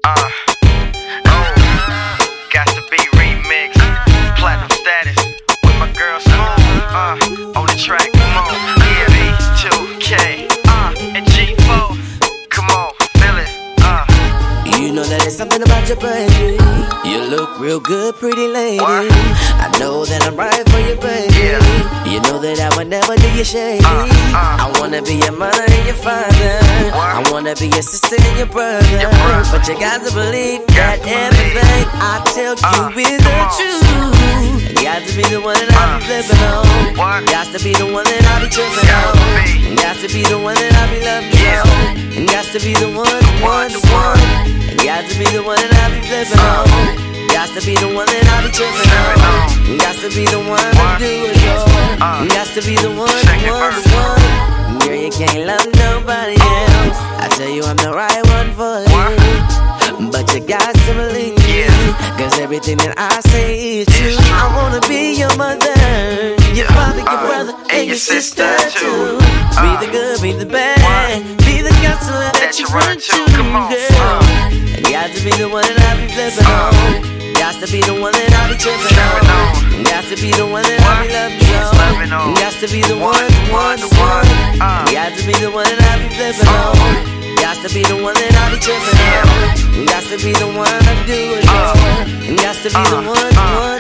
Got to be remixed. Platinum status with my girl Smooth. On the track, come on. Yeah, B2K. And G4. Come on, feel it. You know that it's something about your baby. You look real good, pretty lady. What? I know that I'm right for you, baby. Yeah. You know that I would never do you shady. I wanna be your mother and your father. What? I wanna be your sister and your brother. But you got to believe that everything I tell you is the truth. You got to be the one that I be flipping on. What? Got to be the one that I be tripping Got on. to be. Got to be the one that I be loving Yeah. on. Got to be the one, the one. Got to be the one that I be flipping on. Got to be the one that I be tripping on. Got to be the one to do it, yo. Got to be the one, the one. Girl, you can't love nobody else. I tell you I'm the right one for you. But you got to believe me, cause everything that I say is true. I wanna be your mother, your father, your brother, and your sister too. Be the good, be the bad, be the counselor that you run to, girl. Got to be the one that I be flipping on. Got to be the one that I be tripping on. Got to be the one that I be loving on. Got to be the one, the one. Got to be the one that I be flipping on. Got to be the one that I be tripping on. Got to be the one I do it on. Got to be the one, the one.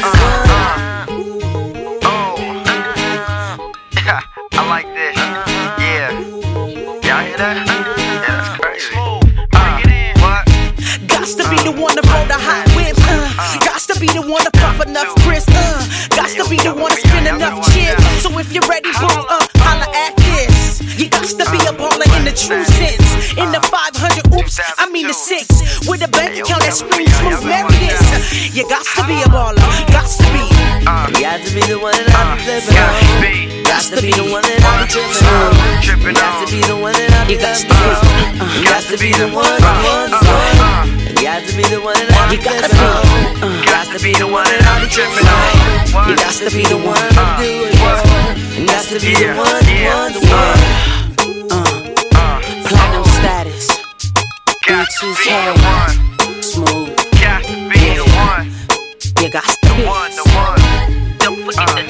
I like this. Yeah. Y'all hear that? Yeah, that's crazy. What? Gots to be the one to roll the hot whips. Gots to be the one to pop enough crisp. Gots to be the one to spin enough chips. So if you're ready, boo, holla at this. You gots to be a baller in the true sense. In the 500, oops, I mean the 6. With a bank account that screams smooth marriages. You gots to be a baller. Gots to be. Got to be the one that I be flipping on. Got to be the one that I be tripping on. Got to be the one that I be loving on. Got to be the one, the one. Got to be the one that I be flipping on. Got to be the one that I be tripping on. You got to be the one to do it, girl. Got to be the one, the one. Platinum status. Got to be the B2K. one. Smooth. Got to be the one. You got to be. The one. Don't forget the